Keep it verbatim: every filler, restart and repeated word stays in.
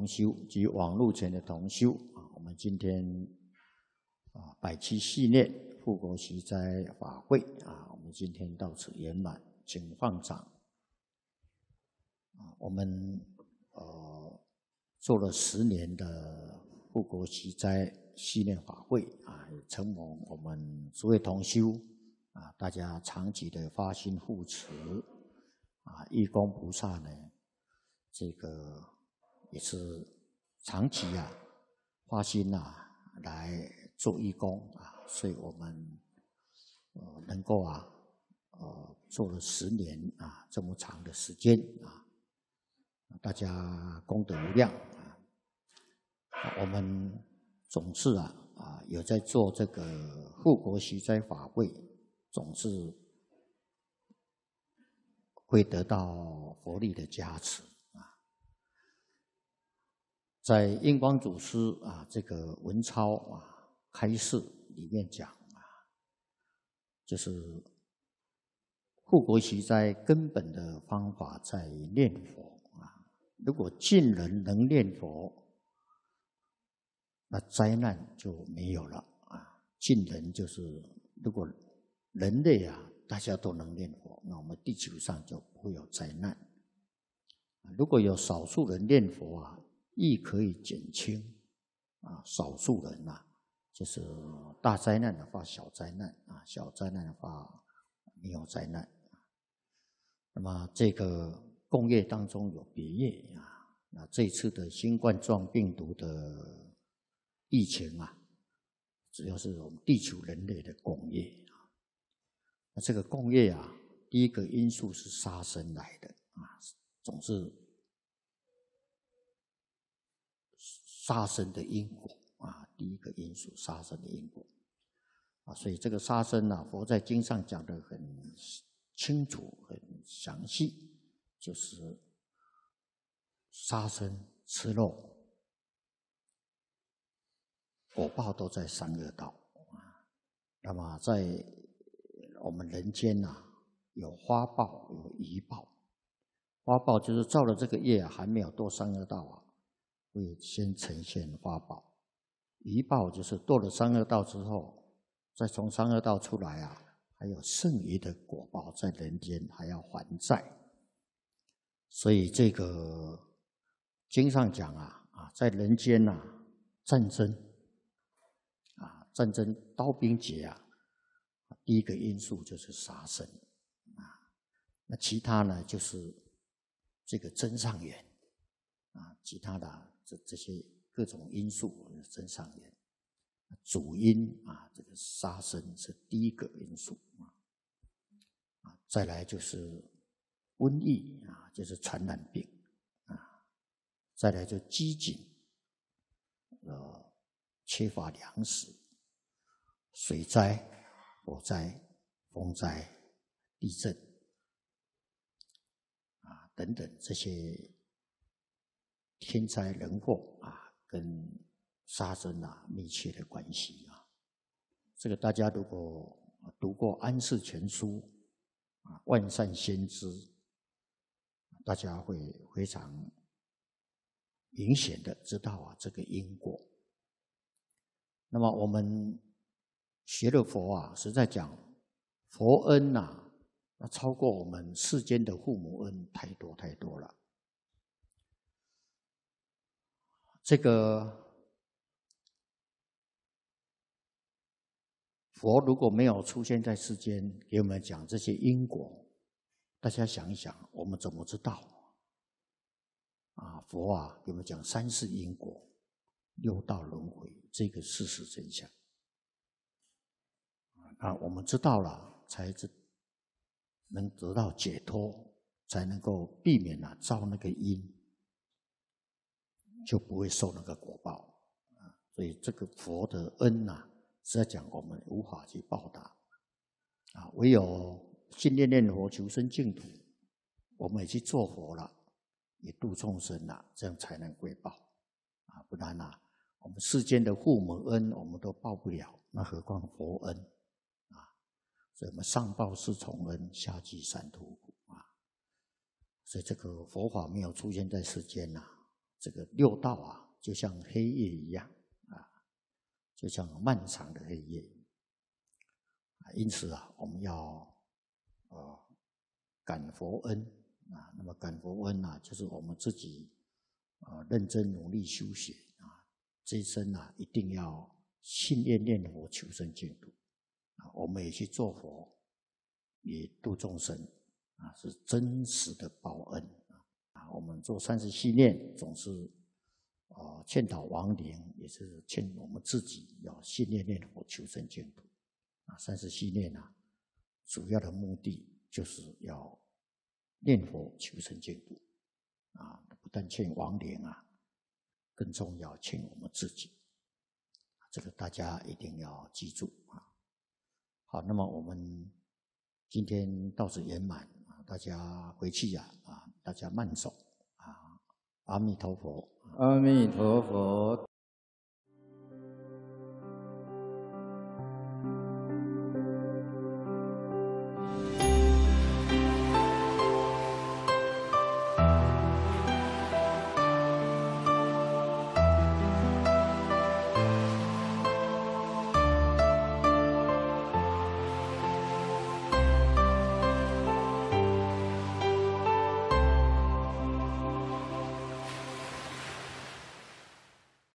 修及网络前的同修啊，我们今天啊百期系列护国息灾法会啊，我们今天到此圆满，请放掌。啊，我们呃做了十年的护国息灾系列法会啊，也承蒙我们诸位同修啊，大家长期的发心护持啊，义工菩萨呢，这个也是长期啊发心啊来做义工啊，所以我们呃能够啊呃做了十年啊这么长的时间啊，大家功德无量啊。我们总是啊啊有在做这个护国息灾法会，总是会得到佛力的加持啊。在印光祖师啊这个文钞啊开示里面讲啊，就是护国息灾根本的方法在念佛啊。如果尽人能念佛，那灾难就没有了啊。尽人就是如果人类啊大家都能念佛，那我们地球上就不会有灾难。如果有少数人念佛啊，亦可以减轻啊少数人啊，就是大灾难的话小灾难啊，小灾难的话没有灾难。那么这个共业当中有别业啊，那这次的新冠状病毒的疫情啊，主要是我们地球人类的共业啊。那这个共业啊，第一个因素是杀生来的啊，总是杀生的因果啊，第一个因素杀生的因果啊，所以这个杀生啊，佛在经上讲得很清楚、很详细，就是杀生吃肉，果报都在三恶道啊。那么在我们人间啊，有花报，有余报。花报就是造了这个业啊，还没有堕三恶道啊，会先呈现花报。余报就是堕了三恶道之后，再从三恶道出来啊，还有剩余的果报在人间还要还债。所以这个经上讲啊，啊在人间啊，战争啊，战争刀兵劫啊，第一个因素就是杀生啊，那其他呢就是这个增上缘啊，其他的这这些各种因素增上缘，主因啊，这个杀生是第一个因素啊，啊，再来就是瘟疫啊，就是传染病啊，再来就饥馑，呃，缺乏粮食，水灾、火灾、风灾、地震啊等等这些天灾人祸啊，跟杀生啊密切的关系啊。这个大家如果读过《安世全书》啊，《万善先知》，大家会非常明显的知道啊这个因果。那么我们学了佛啊，实在讲佛恩啊，那超过我们世间的父母恩太多太多了。这个佛如果没有出现在世间，给我们讲这些因果，大家想一想，我们怎么知道？啊，佛啊，给我们讲三世因果、六道轮回这个事实真相。啊，我们知道了，才知能得到解脱，才能够避免啊造那个因，就不会受那个果报啊。所以这个佛的恩呐、啊，实在讲我们无法去报答啊，唯有信念念佛求生净土，我们也去做佛了，也度众生了，这样才能归报啊。不然啊，我们世间的父母恩我们都报不了，那何况佛恩啊？所以我们上报四重恩，下济三途苦啊。所以这个佛法没有出现在世间呐、啊， 这个六道啊，就像黑夜一样啊，就像漫长的黑夜。因此啊，我们要呃感佛恩啊。那么感佛恩啊，就是我们自己呃认真努力修学啊，这一生啊一定要信念念佛求生净土啊。我们也去做佛，也度众生啊，是真实的报恩啊。我们做三十系念，总是呃劝导亡灵，也是劝我们自己要信念念佛求生净土。啊，三十系念啊，主要的目的就是要念佛求生净土啊，不但劝亡灵啊，更重要劝我们自己，这个大家一定要记住啊。好，那么我们今天到此圆满啊，大家回去呀 啊, 啊，大家慢走啊，阿弥陀佛， 阿弥陀佛。